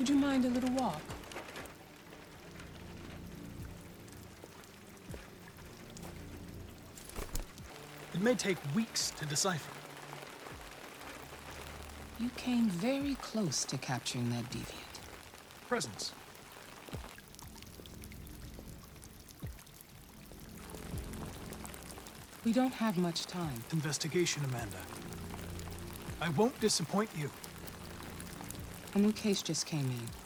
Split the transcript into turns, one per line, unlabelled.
Would you mind a little walk?
It may take weeks to decipher.
You came very close to capturing that deviant.
Presence.
We don't have much time.
Investigation, Amanda. I won't disappoint you.
A new case just came in.